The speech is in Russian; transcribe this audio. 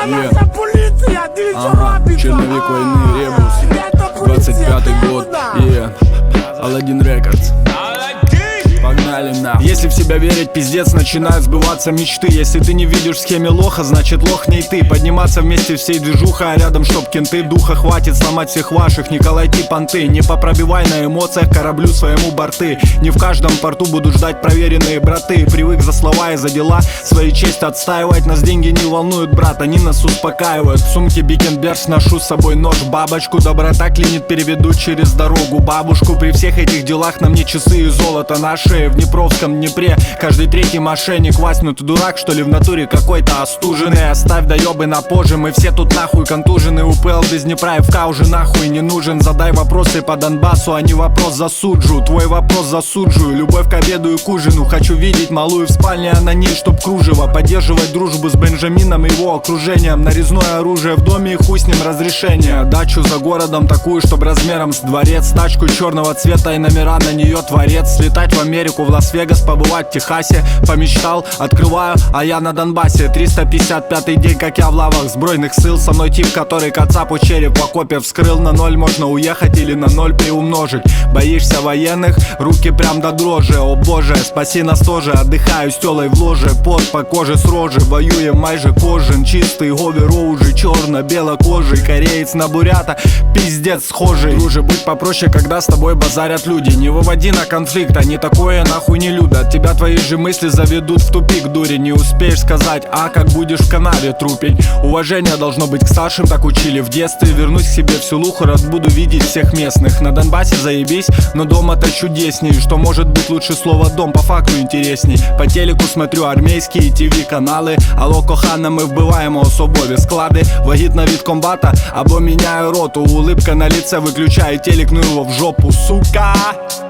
Это наша полиция, Черновик войны, Ребус, 25-й год, Аладдин Рекордс. Погнали нахуй. Если в себя верить, пиздец, начинают сбываться мечты. Если ты не видишь в схеме лоха, значит лох не ты. Подниматься вместе всей движуха, а рядом чтоб кенты. Духа хватит сломать всех ваших, не колоти понты. Не попробивай на эмоциях кораблю своему борты. Не в каждом порту будут ждать проверенные браты. Привык за слова и за дела свои честь отстаивать. Нас деньги не волнуют, брат, они нас успокаивают. В сумке Бикенберг ношу с собой нож, бабочку. Доброта клинит, переведу через дорогу бабушку. При всех этих делах на мне часы и золото наши. В Днепровском Днепре каждый третий мошенник. Вась, ну ты дурак, что ли, в натуре какой-то остуженный? Оставь доебы на позже, мы все тут нахуй контужены. УПЛ без Днепра и ФК уже нахуй не нужен. Задай вопросы по Донбассу, а не вопрос засуджу. Твой вопрос засуджую, любовь к обеду и к ужину. Хочу видеть малую в спальне, а на ней чтоб кружево. Поддерживать дружбу с Бенджамином и его окружением. Нарезное оружие в доме и хуй с ним разрешение. Дачу за городом такую, чтоб размером с дворец. Тачку черного цвета и номера на нее творец. Слетать в Америку, в Лас-Вегас, побывать в Техасе. Помечтал, открываю, а я на Донбассе. 355-й день, как я в лавах сбройных сил. Со мной тип, который кацапу череп в окопе вскрыл. На ноль можно уехать или на ноль приумножить. Боишься военных? Руки прям до дрожи. О боже, спаси нас тоже. Отдыхаю с телой в ложе. Пот по коже с рожи. Воюем майже кожен. Чистый говер уже черно-белокожий. Кореец на бурята, пиздец схожий. Друже, будь попроще, когда с тобой базарят люди. Не выводи на конфликт, они такое нахуй не любят. Тебя твои же мысли заведут в тупик, дури. Не успеешь сказать, а как будешь в канаве трупень. Уважение должно быть к старшим, так учили в детстве. Вернусь к себе в селуху, рад буду видеть всех местных. На Донбассе заебись, но дома-то чудесней. Что может быть лучше слова дом, по факту интересней. По телеку смотрю армейские ТВ-каналы. Алло, кохана, ми вбиваємо особові склади. Вагітна від комбата, або міняю роту. Улыбка на лице, выключаю телек, ну его в жопу, сука.